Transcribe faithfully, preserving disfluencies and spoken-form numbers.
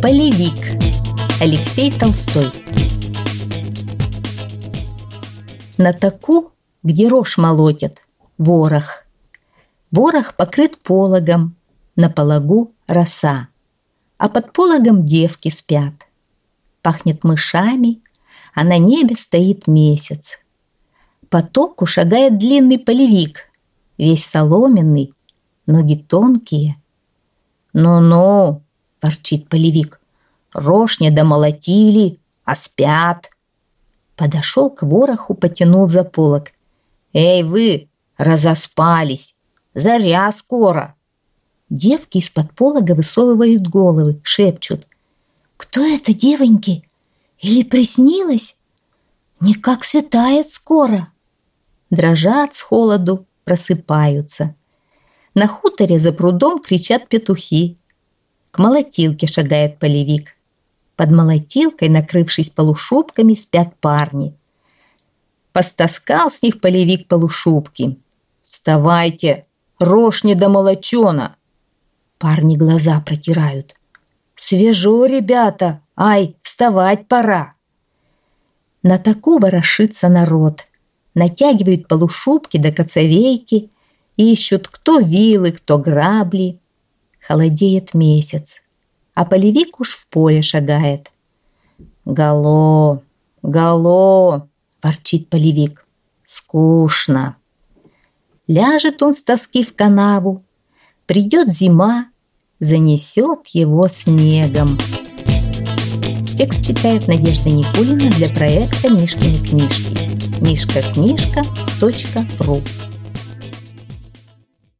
Полевик. Алексей Толстой. На таку, где рожь молотят, ворох. Ворох покрыт пологом, на пологу роса, а под пологом девки спят. Пахнет мышами, а на небе стоит месяц. По току шагает длинный полевик, весь соломенный, ноги тонкие. «Ну-ну», – ворчит полевик, – «рожь не домолотили, а спят». Подошел к вороху, потянул за полог. «Эй вы, разоспались, заря скоро». Девки из-под полога высовывают головы, шепчут: «Кто это, девоньки? Или приснилось? Никак светает скоро». Дрожат с холоду, просыпаются. На хуторе за прудом кричат петухи. К молотилке шагает полевик. Под молотилкой, накрывшись полушубками, спят парни. Постаскал с них полевик полушубки. «Вставайте, рожь недомолочена!» Парни глаза протирают. «Свежо, ребята! Ай, вставать пора!» На таку ворошится народ. Натягивают полушубки до коцовейки, ищут кто вилы, кто грабли. Холодеет месяц, а полевик уж в поле шагает. «Гало, гало!» – ворчит полевик. «Скучно!» Ляжет он с тоски в канаву, придет зима, занесет его снегом. Текст читает Надежда Никулина для проекта «Мишкины книжки». мишка книжка точка ру